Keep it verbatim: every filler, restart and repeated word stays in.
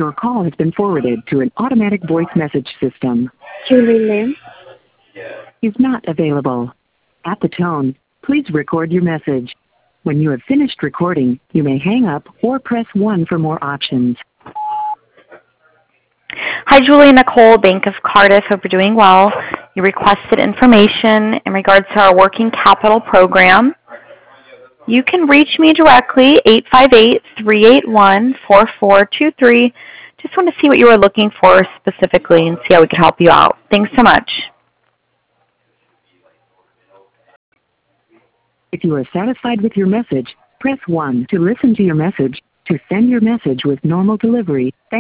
Your call has been forwarded to an automatic voice message system. Julie Lim. Is not available. At the tone, please record your message. When you have finished recording, you may hang up or press one for more options. Hi, Julie Nicole, Bank of Cardiff. Hope you're doing well. You requested information in regards to our working capital program. You can reach me directly, eight five eight, three eight one, four four two three. Just want to see what you were looking for specifically and see how we can help you out. Thanks so much. If you are satisfied with your message, press one to listen to your message. To send your message with normal delivery,